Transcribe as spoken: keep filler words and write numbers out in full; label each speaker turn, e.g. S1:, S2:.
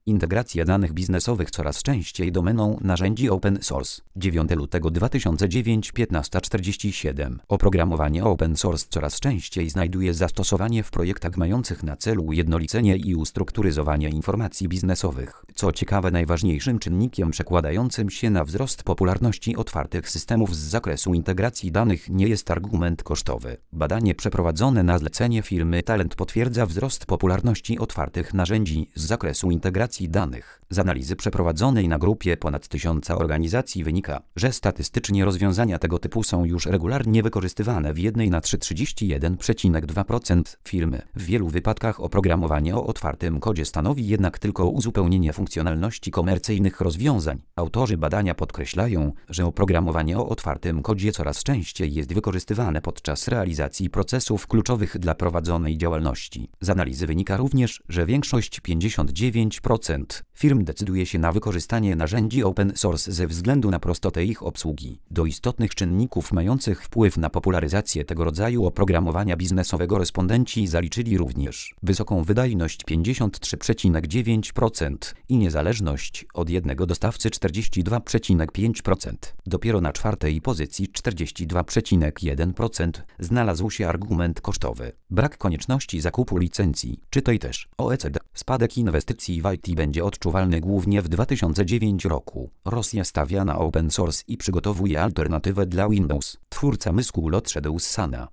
S1: Integracja danych biznesowych coraz częściej domeną narzędzi open source. dziewiątego lutego dwa tysiące dziewiątego, piętnaście czterdzieści siedem. Oprogramowanie open source coraz częściej znajduje zastosowanie w projektach mających na celu ujednolicenie i ustrukturyzowanie informacji biznesowych. Co ciekawe, najważniejszym czynnikiem przekładającym się na wzrost popularności otwartych systemów z zakresu integracji danych nie jest argument kosztowy. Badanie przeprowadzone na zlecenie firmy Talent potwierdza wzrost popularności otwartych narzędzi z zakresu integracji danych. Z analizy przeprowadzonej na grupie ponad tysiąca organizacji wynika, że statystycznie rozwiązania tego typu są już regularnie wykorzystywane w jednej na trzy trzydzieści jeden przecinek dwa procent firmy. W wielu wypadkach oprogramowanie o otwartym kodzie stanowi jednak tylko uzupełnienie funkcjonalności komercyjnych rozwiązań. Autorzy badania podkreślają, że oprogramowanie o otwartym kodzie coraz częściej jest wykorzystywane podczas realizacji procesów kluczowych dla prowadzonej działalności. Z analizy wynika również, że większość pięćdziesiąt dziewięć procent firm decyduje się na wykorzystanie narzędzi open source ze względu na prostotę ich obsługi. Do istotnych czynników mających wpływ na popularyzację tego rodzaju oprogramowania biznesowego respondenci zaliczyli również wysoką wydajność pięćdziesiąt trzy przecinek dziewięć procent i niezależność od jednego dostawcy czterdzieści dwa przecinek pięć procent. Dopiero na czwartej pozycji czterdzieści dwa przecinek jeden procent znalazł się argument kosztowy. Brak konieczności zakupu licencji. Czytaj też O E C D. Spadek inwestycji w I T będzie odczuwalny głównie w dwa tysiące dziewiątym roku. Rosja stawia na open source i przygotowuje alternatywę dla Windows. Twórca Mysqul odszedł z Sana.